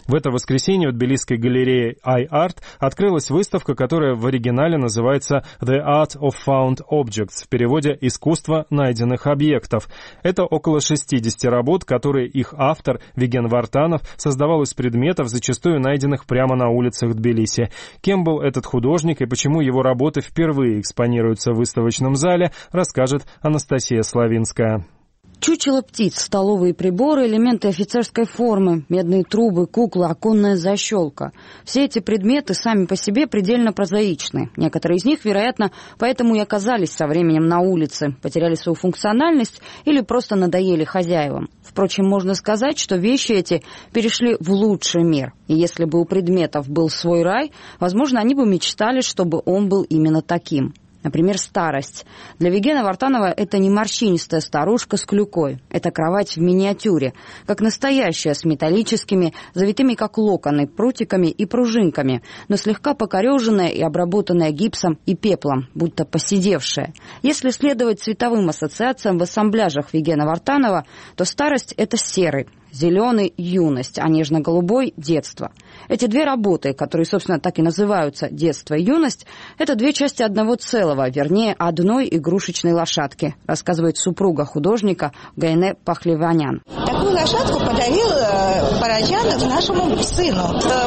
В это воскресенье в тбилисской галерее iArt открылась выставка, которая в оригинале называется «The Art of Found Objects», в переводе «Искусство найденных объектов». Это около 60 работ, которые их автор Виген Вартанов создавал из предметов, зачастую найденных прямо на улицах Тбилиси. Кем был этот художник и почему его работы впервые экспонируются в выставочном зале, расскажет Анастасия Славинская. Чучело птиц, столовые приборы, элементы офицерской формы, медные трубы, куклы, оконная защелка. Все эти предметы сами по себе предельно прозаичны. Некоторые из них, вероятно, поэтому и оказались со временем на улице, потеряли свою функциональность или просто надоели хозяевам. Впрочем, можно сказать, что вещи эти перешли в лучший мир. И если бы у предметов был свой рай, возможно, они бы мечтали, чтобы он был именно таким. Например, старость. Для Вигена Вартанова это не морщинистая старушка с клюкой. Это кровать в миниатюре, как настоящая, с металлическими, завитыми как локоны, прутиками и пружинками, но слегка покореженная и обработанная гипсом и пеплом, будто поседевшая. Если следовать цветовым ассоциациям в ассамбляжах Вигена Вартанова, то старость – это серый, зеленый – юность, а нежно-голубой – детство. Эти две работы, которые, собственно, так и называются «Детство» и «Юность», это две части одного целого, вернее, одной игрушечной лошадки, рассказывает супруга художника Гайне Пахливанян. Такую лошадку подарил Параджанов нашему сыну.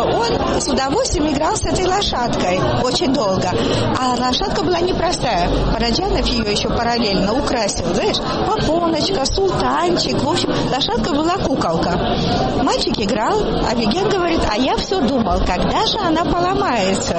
Он с удовольствием играл с этой лошадкой очень долго. А лошадка была непростая. Параджанов ее еще параллельно украсил, знаешь, попоночка, султанчик. В общем, лошадка была куколка. Мальчик играл, а Виген говорит, а я все думал, когда же она поломается.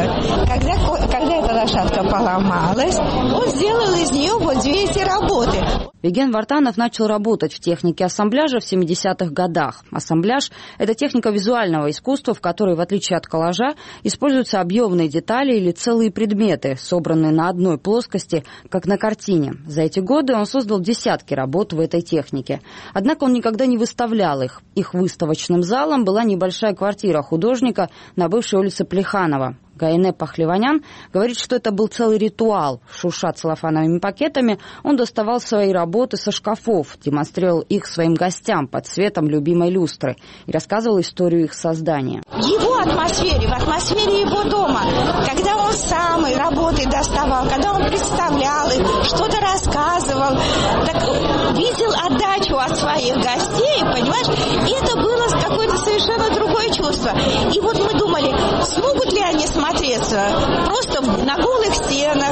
Когда эта лошадка поломалась, он сделал из нее вот две эти работы. Виген Вартанов начал работать в технике ассамбляжа в 70-х годах. Ассамбляж – это техника визуального искусства, в которой, в отличие от коллажа, используются объемные детали или целые предметы, собранные на одной плоскости, как на картине. За эти годы он создал десятки работ в этой технике. Однако он никогда не выставлял их. Их выставочным залом была небольшая квартира художника на бывшей улице Плеханова. Гайне Пахливанян говорит, что это был целый ритуал. Шурша целлофановыми пакетами, он доставал свои работы со шкафов, демонстрировал их своим гостям под светом любимой люстры и рассказывал историю их создания. В его атмосфере, в атмосфере его дома, когда он сам работы доставал, когда он представлял их, что-то рассказывал, так видел отдачу от своих гостей, понимаешь? И это было какое-то совершенно другое чувство. И вот мы думали, смогут ли они смотреться просто на голых стенах.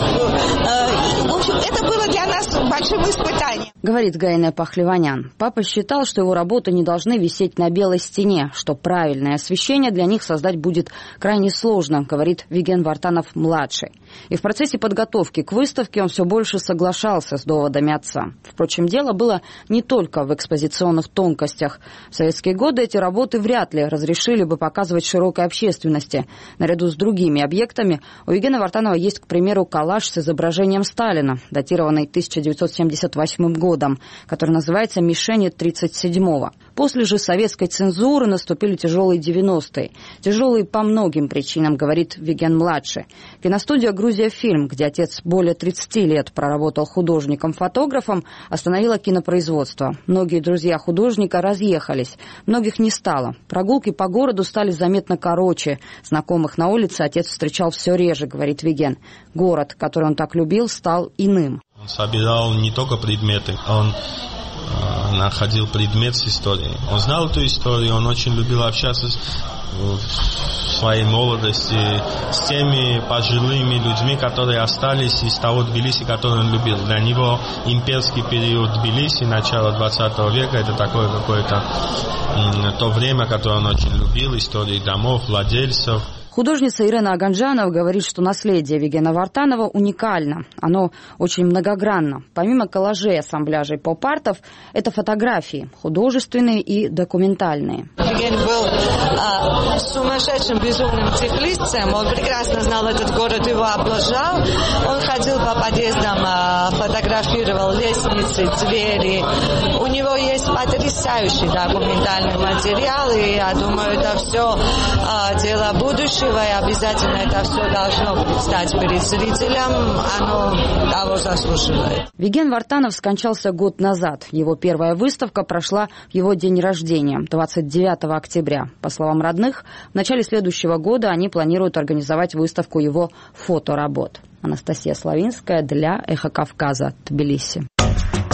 В общем, это было для нас большим испытанием. Говорит Гайне Пахливанян. Папа считал, что его работы не должны висеть на белой стене, что правильное освещение для них создать будет крайне сложно, говорит Виген Вартанов-младший. И в процессе подготовки к выставке он все больше соглашался с доводами отца. Впрочем, дело было не только в экспозиционных тонкостях. В советские годы эти работы вряд ли разрешили бы показывать широкой общественности. Наряду с другими объектами у Вигена Вартанова есть, к примеру, коллаж с изображением Сталина, датированный 1978 годом, который называется «Мишени 37-го». После же советской цензуры наступили тяжелые 90-е. Тяжелые по многим причинам, говорит Виген-младший. Киностудия «Грузия Фильм», где отец более 30 лет проработал художником-фотографом, остановила кинопроизводство. Многие друзья художника разъехались, многих не стало. Прогулки по городу стали заметно короче. Знакомых на улице отец встречал все реже, говорит Виген. Город, который он так любил, стал иным. Он собирал не только предметы, он находил предмет с историей. Он знал эту историю, он очень любил общаться в своей молодости с теми пожилыми людьми, которые остались из того Тбилиси, который он любил. Для него имперский период Тбилиси, начало 20 века, это такое какое-то то время, которое он очень любил, истории домов, владельцев. Художница Ирена Аганджанова говорит, что наследие Вигена Вартанова уникально. Оно очень многогранно. Помимо коллажей, ассамбляжей поп-артов, это фотографии, художественные и документальные. Виген был сумасшедшим, безумным цифлистцем. Он прекрасно знал этот город, его обложал. Он ходил по подъездам, фотографировал лестницы, двери. У него есть потрясающий документальный материал, и я думаю, это все дело будущего. И обязательно это все должно предстать перед зрителем, оно того заслуживает. Виген Вартанов скончался год назад. Его первая выставка прошла в его день рождения, 29 октября. По словам родных, в начале следующего года они планируют организовать выставку его фоторабот. Анастасия Славинская для «Эхо Кавказа», Тбилиси.